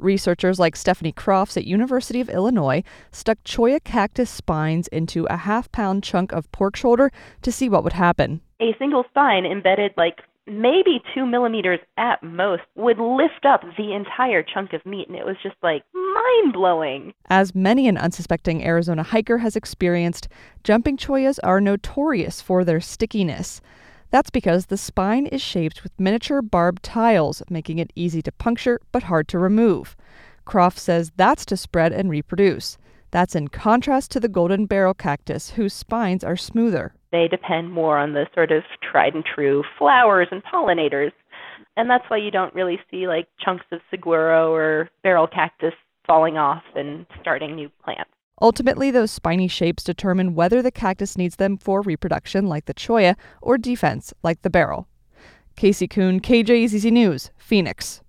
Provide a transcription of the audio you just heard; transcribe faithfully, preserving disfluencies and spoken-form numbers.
Researchers like Stephanie Crofts at University of Illinois stuck cholla cactus spines into a half-pound chunk of pork shoulder to see what would happen. A single spine embedded like maybe two millimeters at most would lift up the entire chunk of meat, and it was just like mind-blowing. As many an unsuspecting Arizona hiker has experienced, jumping chollas are notorious for their stickiness. That's because the spine is shaped with miniature barbed tiles, making it easy to puncture but hard to remove. Croft says that's to spread and reproduce. That's in contrast to the golden barrel cactus, whose spines are smoother. They depend more on the sort of tried and true flowers and pollinators. And that's why you don't really see like chunks of saguaro or barrel cactus falling off and starting new plants. Ultimately, those spiny shapes determine whether the cactus needs them for reproduction, like the cholla, or defense, like the barrel. Casey Kuhn, K J Z Z News, Phoenix.